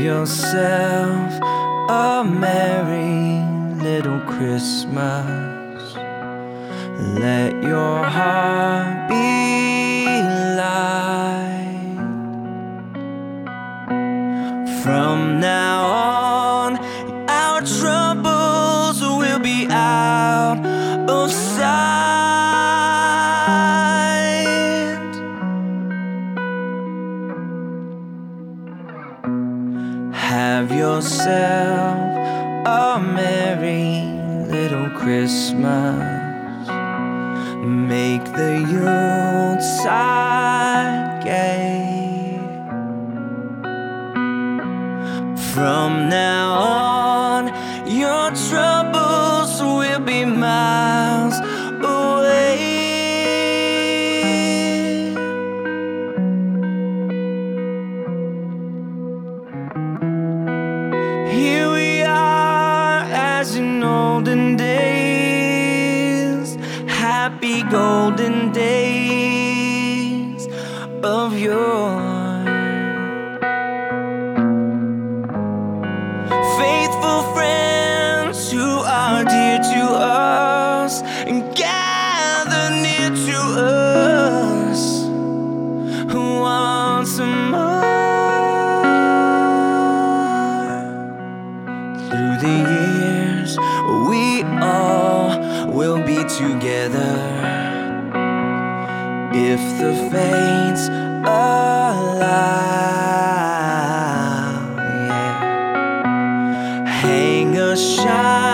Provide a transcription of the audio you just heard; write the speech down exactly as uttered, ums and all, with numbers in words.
yourself a merry little Christmas. Let your heart be light. From now on, our troubles will be out of sight. Have yourself a merry little Christmas. Make the Yuletide gay. From now on, your troubles will be miles away. Here we are as in olden days, happy golden days of yore. Faithful friends who are dear to us and gather near to us once more. Through the years, we all will be together if the fates allow. Yeah. Hang a shine